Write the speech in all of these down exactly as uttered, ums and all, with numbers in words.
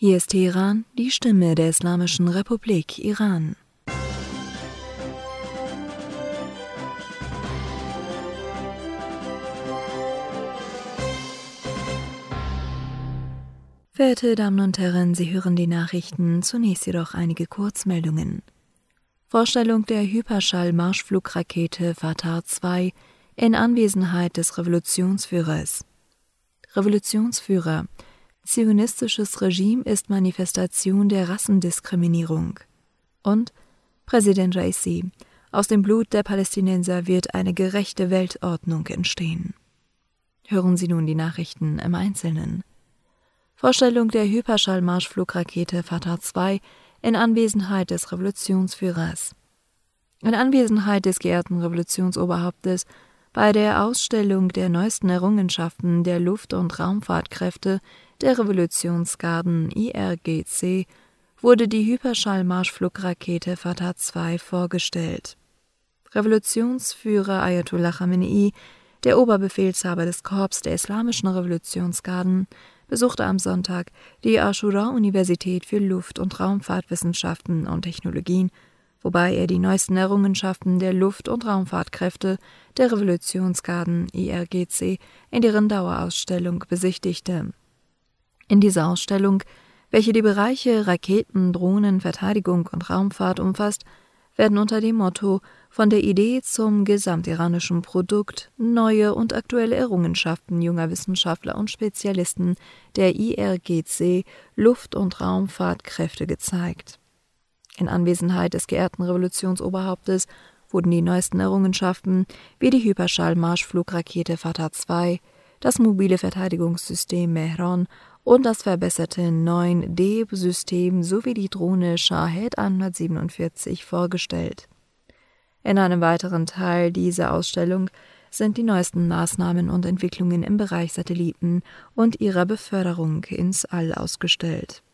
Hier ist Teheran, die Stimme der Islamischen Republik Iran. Verehrte Damen und Herren, Sie hören die Nachrichten, zunächst jedoch einige Kurzmeldungen. Vorstellung der Hyperschall-Marschflugrakete Fatah zwei in Anwesenheit des Revolutionsführers. Revolutionsführer: Zionistisches Regime ist Manifestation der Rassendiskriminierung. Und Präsident Raisi: Aus dem Blut der Palästinenser wird eine gerechte Weltordnung entstehen. Hören Sie nun die Nachrichten im Einzelnen. Vorstellung der Hyperschall-Marschflugrakete Fatah zwei in Anwesenheit des Revolutionsführers. In Anwesenheit des geehrten Revolutionsoberhauptes bei der Ausstellung der neuesten Errungenschaften der Luft- und Raumfahrtkräfte der Revolutionsgarden I R G C wurde die Hyperschall-Marschflugrakete Fatah zwei vorgestellt. Revolutionsführer Ayatollah Khamenei, der Oberbefehlshaber des Korps der Islamischen Revolutionsgarden, besuchte am Sonntag die Aschura-Universität für Luft- und Raumfahrtwissenschaften und Technologien, wobei er die neuesten Errungenschaften der Luft- und Raumfahrtkräfte der Revolutionsgarden I R G C in deren Dauerausstellung besichtigte. In dieser Ausstellung, welche die Bereiche Raketen, Drohnen, Verteidigung und Raumfahrt umfasst, werden unter dem Motto »Von der Idee zum gesamtiranischen Produkt« neue und aktuelle Errungenschaften junger Wissenschaftler und Spezialisten der I R G C Luft- und Raumfahrtkräfte gezeigt. In Anwesenheit des geehrten Revolutionsoberhauptes wurden die neuesten Errungenschaften wie die Hyperschall-Marschflugrakete Fatah zwei, das mobile Verteidigungssystem Mehran und das verbesserte neun D-System sowie die Drohne Shahed hundertsiebenundvierzig vorgestellt. In einem weiteren Teil dieser Ausstellung sind die neuesten Maßnahmen und Entwicklungen im Bereich Satelliten und ihrer Beförderung ins All ausgestellt.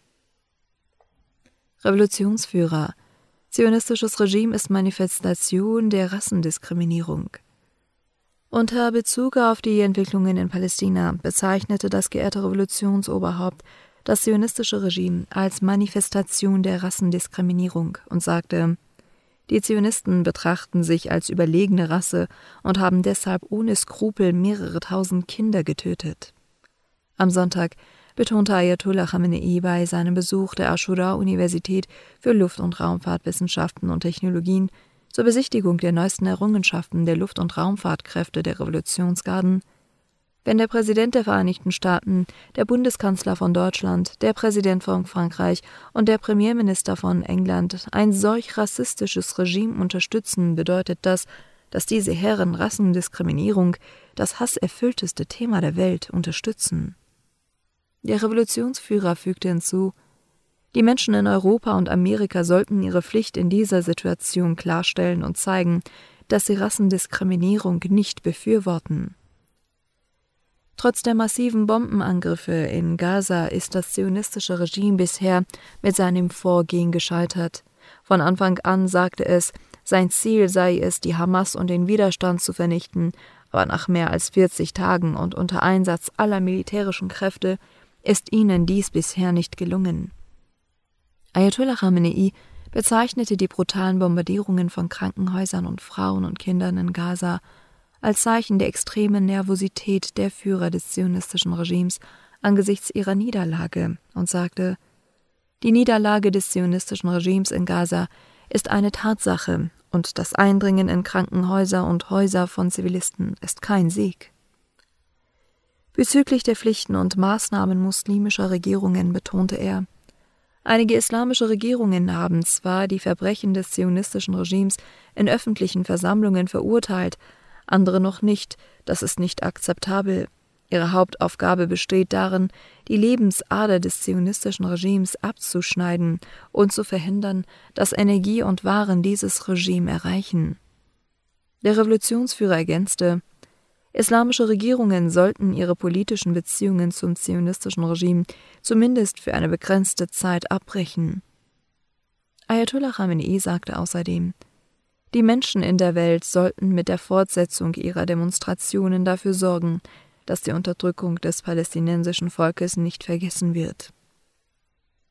Revolutionsführer: Zionistisches Regime ist Manifestation der Rassendiskriminierung. Unter Bezug auf die Entwicklungen in Palästina bezeichnete das geehrte Revolutionsoberhaupt das zionistische Regime als Manifestation der Rassendiskriminierung und sagte: Die Zionisten betrachten sich als überlegene Rasse und haben deshalb ohne Skrupel mehrere tausend Kinder getötet. Am Sonntag betonte Ayatollah Khamenei bei seinem Besuch der Aschura-Universität für Luft- und Raumfahrtwissenschaften und Technologien zur Besichtigung der neuesten Errungenschaften der Luft- und Raumfahrtkräfte der Revolutionsgarden: Wenn der Präsident der Vereinigten Staaten, der Bundeskanzler von Deutschland, der Präsident von Frankreich und der Premierminister von England ein solch rassistisches Regime unterstützen, bedeutet das, dass diese Herren Rassendiskriminierung, das hasserfüllteste Thema der Welt, unterstützen. Der Revolutionsführer fügte hinzu: Die Menschen in Europa und Amerika sollten ihre Pflicht in dieser Situation klarstellen und zeigen, dass sie Rassendiskriminierung nicht befürworten. Trotz der massiven Bombenangriffe in Gaza ist das zionistische Regime bisher mit seinem Vorgehen gescheitert. Von Anfang an sagte es, sein Ziel sei es, die Hamas und den Widerstand zu vernichten, aber nach mehr als vierzig Tagen und unter Einsatz aller militärischen Kräfte ist ihnen dies bisher nicht gelungen. Ayatollah Khamenei bezeichnete die brutalen Bombardierungen von Krankenhäusern und Frauen und Kindern in Gaza als Zeichen der extremen Nervosität der Führer des zionistischen Regimes angesichts ihrer Niederlage und sagte: Die Niederlage des zionistischen Regimes in Gaza ist eine Tatsache und das Eindringen in Krankenhäuser und Häuser von Zivilisten ist kein Sieg. Bezüglich der Pflichten und Maßnahmen muslimischer Regierungen betonte er: Einige islamische Regierungen haben zwar die Verbrechen des zionistischen Regimes in öffentlichen Versammlungen verurteilt, andere noch nicht, das ist nicht akzeptabel. Ihre Hauptaufgabe besteht darin, die Lebensader des zionistischen Regimes abzuschneiden und zu verhindern, dass Energie und Waren dieses Regime erreichen. Der Revolutionsführer ergänzte: Islamische Regierungen sollten ihre politischen Beziehungen zum zionistischen Regime zumindest für eine begrenzte Zeit abbrechen. Ayatollah Khamenei sagte außerdem: Die Menschen in der Welt sollten mit der Fortsetzung ihrer Demonstrationen dafür sorgen, dass die Unterdrückung des palästinensischen Volkes nicht vergessen wird.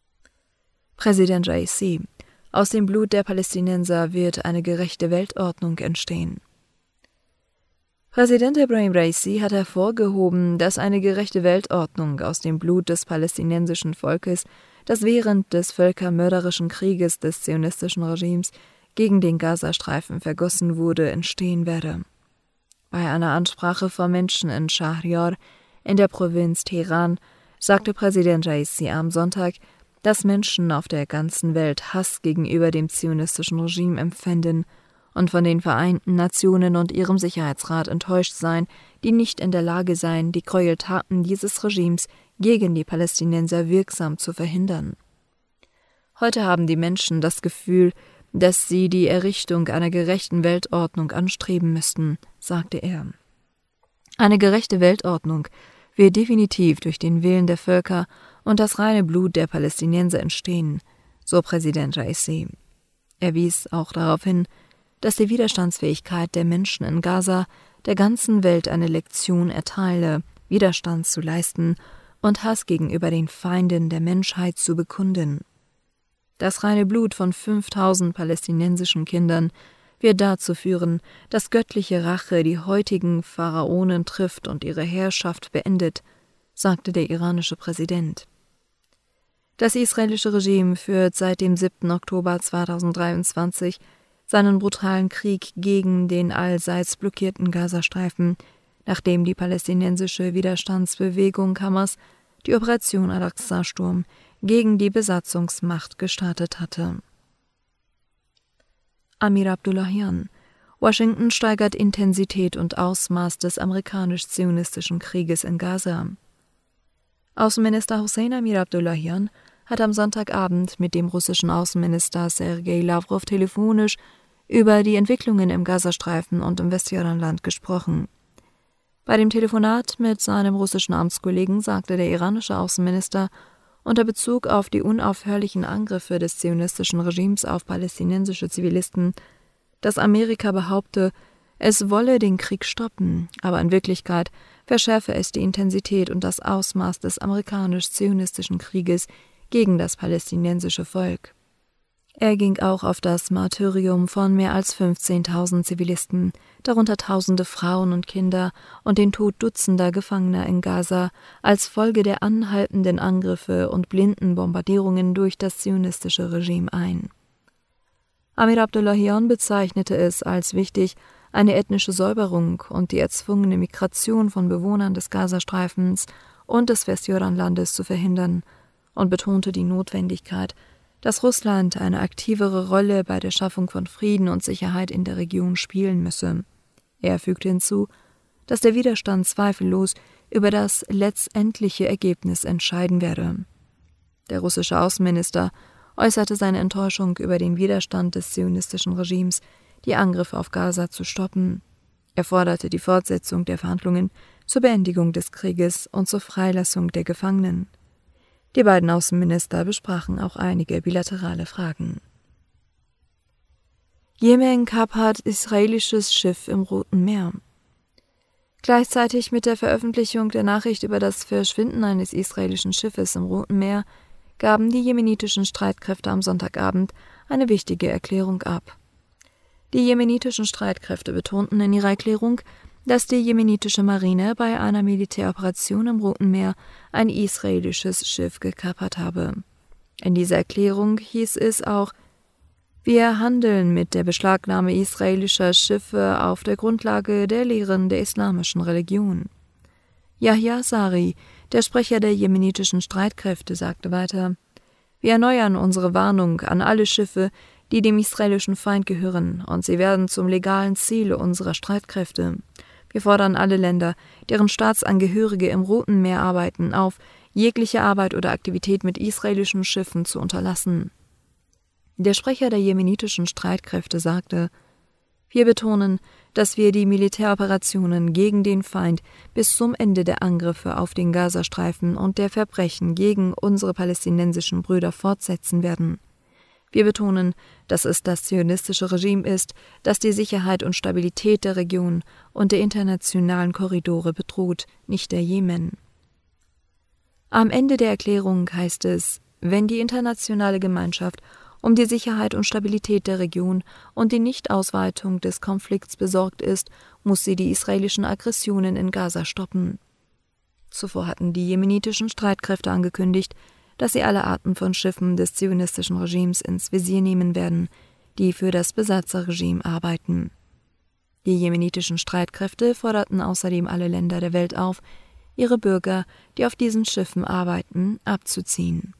Präsident Raisi: Aus dem Blut der Palästinenser wird eine gerechte Weltordnung entstehen. Präsident Ebrahim Raisi hat hervorgehoben, dass eine gerechte Weltordnung aus dem Blut des palästinensischen Volkes, das während des völkermörderischen Krieges des zionistischen Regimes gegen den Gazastreifen vergossen wurde, entstehen werde. Bei einer Ansprache vor Menschen in Schahriar in der Provinz Teheran sagte Präsident Raisi am Sonntag, dass Menschen auf der ganzen Welt Hass gegenüber dem zionistischen Regime empfinden und von den Vereinten Nationen und ihrem Sicherheitsrat enttäuscht seien, die nicht in der Lage seien, die Gräueltaten dieses Regimes gegen die Palästinenser wirksam zu verhindern. Heute haben die Menschen das Gefühl, dass sie die Errichtung einer gerechten Weltordnung anstreben müssten, sagte er. Eine gerechte Weltordnung wird definitiv durch den Willen der Völker und das reine Blut der Palästinenser entstehen, so Präsident Raisi. Er wies auch darauf hin, dass die Widerstandsfähigkeit der Menschen in Gaza der ganzen Welt eine Lektion erteile, Widerstand zu leisten und Hass gegenüber den Feinden der Menschheit zu bekunden. Das reine Blut von fünftausend palästinensischen Kindern wird dazu führen, dass göttliche Rache die heutigen Pharaonen trifft und ihre Herrschaft beendet, sagte der iranische Präsident. Das israelische Regime führt seit dem siebten Oktober zweitausenddreiundzwanzig seinen brutalen Krieg gegen den allseits blockierten Gazastreifen, nachdem die palästinensische Widerstandsbewegung Hamas die Operation Al-Aqsa-Sturm gegen die Besatzungsmacht gestartet hatte. Amir Abdullahian: Washington steigert Intensität und Ausmaß des amerikanisch-zionistischen Krieges in Gaza. Außenminister Hossein Amir Abdullahian hat am Sonntagabend mit dem russischen Außenminister Sergei Lawrow telefonisch über die Entwicklungen im Gazastreifen und im Westjordanland gesprochen. Bei dem Telefonat mit seinem russischen Amtskollegen sagte der iranische Außenminister unter Bezug auf die unaufhörlichen Angriffe des zionistischen Regimes auf palästinensische Zivilisten, dass Amerika behaupte, es wolle den Krieg stoppen, aber in Wirklichkeit verschärfe es die Intensität und das Ausmaß des amerikanisch-zionistischen Krieges gegen das palästinensische Volk. Er ging auch auf das Martyrium von mehr als fünfzehntausend Zivilisten, darunter tausende Frauen und Kinder, und den Tod dutzender Gefangener in Gaza als Folge der anhaltenden Angriffe und blinden Bombardierungen durch das zionistische Regime ein. Amir Abdullahian bezeichnete es als wichtig, eine ethnische Säuberung und die erzwungene Migration von Bewohnern des Gazastreifens und des Westjordanlandes zu verhindern und betonte die Notwendigkeit, dass Russland eine aktivere Rolle bei der Schaffung von Frieden und Sicherheit in der Region spielen müsse. Er fügte hinzu, dass der Widerstand zweifellos über das letztendliche Ergebnis entscheiden werde. Der russische Außenminister äußerte seine Enttäuschung über den Widerstand des zionistischen Regimes, die Angriffe auf Gaza zu stoppen. Er forderte die Fortsetzung der Verhandlungen zur Beendigung des Krieges und zur Freilassung der Gefangenen. Die beiden Außenminister besprachen auch einige bilaterale Fragen. Jemen kapert israelisches Schiff im Roten Meer. Gleichzeitig mit der Veröffentlichung der Nachricht über das Verschwinden eines israelischen Schiffes im Roten Meer gaben die jemenitischen Streitkräfte am Sonntagabend eine wichtige Erklärung ab. Die jemenitischen Streitkräfte betonten in ihrer Erklärung, dass die jemenitische Marine bei einer Militäroperation im Roten Meer ein israelisches Schiff gekapert habe. In dieser Erklärung hieß es auch: Wir handeln mit der Beschlagnahme israelischer Schiffe auf der Grundlage der Lehren der islamischen Religion. Yahya Sari, der Sprecher der jemenitischen Streitkräfte, sagte weiter: Wir erneuern unsere Warnung an alle Schiffe, die dem israelischen Feind gehören, und sie werden zum legalen Ziel unserer Streitkräfte. Wir fordern alle Länder, deren Staatsangehörige im Roten Meer arbeiten, auf, jegliche Arbeit oder Aktivität mit israelischen Schiffen zu unterlassen. Der Sprecher der jemenitischen Streitkräfte sagte: Wir betonen, dass wir die Militäroperationen gegen den Feind bis zum Ende der Angriffe auf den Gazastreifen und der Verbrechen gegen unsere palästinensischen Brüder fortsetzen werden. Wir betonen, dass es das zionistische Regime ist, das die Sicherheit und Stabilität der Region und der internationalen Korridore bedroht, nicht der Jemen. Am Ende der Erklärung heißt es: wenn die internationale Gemeinschaft um die Sicherheit und Stabilität der Region und die Nichtausweitung des Konflikts besorgt ist, muss sie die israelischen Aggressionen in Gaza stoppen. Zuvor hatten die jemenitischen Streitkräfte angekündigt, dass sie alle Arten von Schiffen des zionistischen Regimes ins Visier nehmen werden, die für das Besatzerregime arbeiten. Die jemenitischen Streitkräfte forderten außerdem alle Länder der Welt auf, ihre Bürger, die auf diesen Schiffen arbeiten, abzuziehen.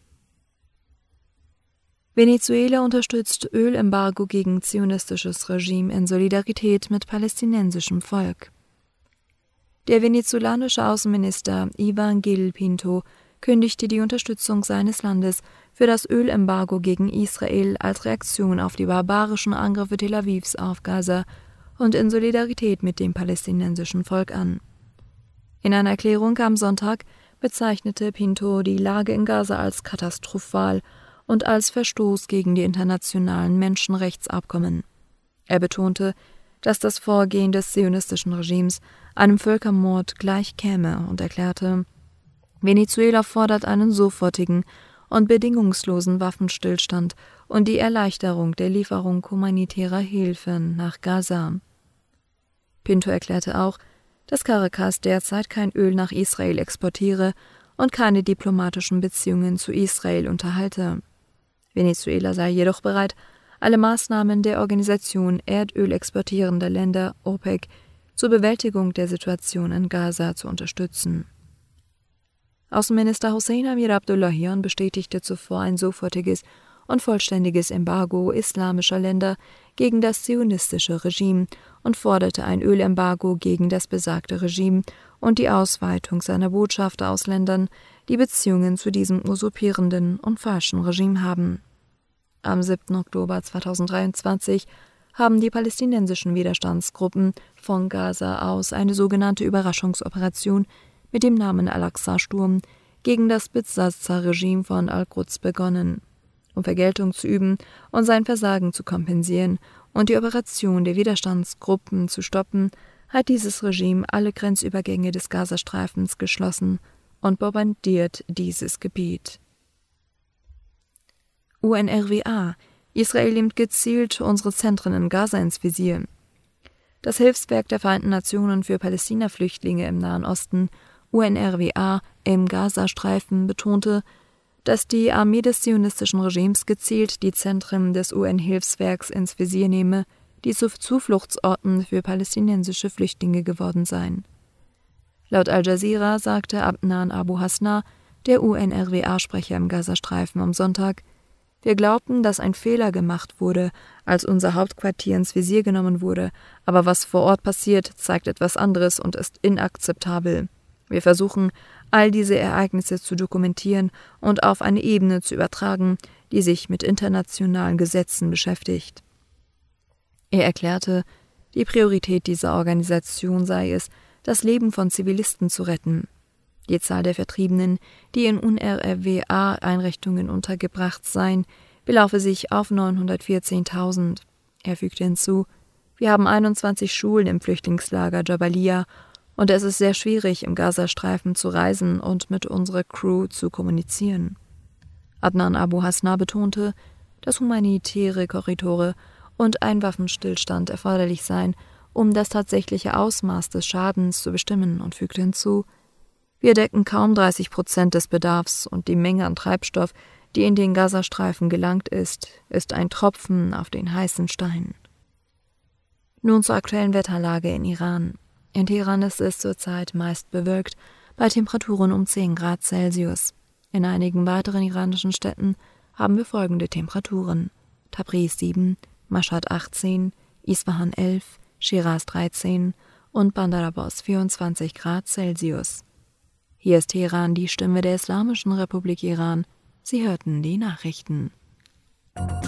Venezuela unterstützt Ölembargo gegen zionistisches Regime in Solidarität mit palästinensischem Volk. Der venezolanische Außenminister Iván Gil Pinto kündigte die Unterstützung seines Landes für das Ölembargo gegen Israel als Reaktion auf die barbarischen Angriffe Tel Avivs auf Gaza und in Solidarität mit dem palästinensischen Volk an. In einer Erklärung am Sonntag bezeichnete Pinto die Lage in Gaza als katastrophal und als Verstoß gegen die internationalen Menschenrechtsabkommen. Er betonte, dass das Vorgehen des zionistischen Regimes einem Völkermord gleichkäme und erklärte, Venezuela fordert einen sofortigen und bedingungslosen Waffenstillstand und die Erleichterung der Lieferung humanitärer Hilfen nach Gaza. Pinto erklärte auch, dass Caracas derzeit kein Öl nach Israel exportiere und keine diplomatischen Beziehungen zu Israel unterhalte. Venezuela sei jedoch bereit, alle Maßnahmen der Organisation erdölexportierender Länder OPEC zur Bewältigung der Situation in Gaza zu unterstützen. Außenminister Hossein Amir Abdullahian bestätigte zuvor ein sofortiges und vollständiges Embargo islamischer Länder gegen das zionistische Regime und forderte ein Ölembargo gegen das besagte Regime und die Ausweitung seiner Botschafter aus Ländern, die Beziehungen zu diesem usurpierenden und falschen Regime haben. Am siebten Oktober zweitausenddreiundzwanzig haben die palästinensischen Widerstandsgruppen von Gaza aus eine sogenannte Überraschungsoperation mit dem Namen Al-Aqsa-Sturm gegen das Besatzerregime von Al-Quds begonnen. Um Vergeltung zu üben und sein Versagen zu kompensieren und die Operation der Widerstandsgruppen zu stoppen, hat dieses Regime alle Grenzübergänge des Gazastreifens geschlossen und bombardiert dieses Gebiet. U N R W A: Israel nimmt gezielt unsere Zentren in Gaza ins Visier. Das Hilfswerk der Vereinten Nationen für Palästina-Flüchtlinge im Nahen Osten, U N R W A, im Gazastreifen betonte, dass die Armee des zionistischen Regimes gezielt die Zentren des U N-Hilfswerks ins Visier nehme, die zu Zufluchtsorten für palästinensische Flüchtlinge geworden seien. Laut Al Jazeera sagte Adnan Abu Hasna, der U N R W A-Sprecher im Gazastreifen, am Sonntag: Wir glaubten, dass ein Fehler gemacht wurde, als unser Hauptquartier ins Visier genommen wurde, aber was vor Ort passiert, zeigt etwas anderes und ist inakzeptabel. Wir versuchen, all diese Ereignisse zu dokumentieren und auf eine Ebene zu übertragen, die sich mit internationalen Gesetzen beschäftigt. Er erklärte, die Priorität dieser Organisation sei es, das Leben von Zivilisten zu retten. Die Zahl der Vertriebenen, die in U N R W A-Einrichtungen untergebracht seien, belaufe sich auf neunhundertvierzehntausend. Er fügte hinzu, wir haben einundzwanzig Schulen im Flüchtlingslager Jabalia und es ist sehr schwierig, im Gazastreifen zu reisen und mit unserer Crew zu kommunizieren. Adnan Abu Hasna betonte, dass humanitäre Korridore und ein Waffenstillstand erforderlich seien, um das tatsächliche Ausmaß des Schadens zu bestimmen, und fügte hinzu, wir decken kaum dreißig Prozent des Bedarfs und die Menge an Treibstoff, die in den Gazastreifen gelangt ist, ist ein Tropfen auf den heißen Stein. Nun zur aktuellen Wetterlage in Iran. In Teheran ist es zurzeit meist bewölkt, bei Temperaturen um zehn Grad Celsius. In einigen weiteren iranischen Städten haben wir folgende Temperaturen: Tabriz sieben, Mashhad achtzehn, Isfahan elf, Schiraz dreizehn und Bandar Abbas vierundzwanzig Grad Celsius. Hier ist Teheran, die Stimme der Islamischen Republik Iran. Sie hörten die Nachrichten.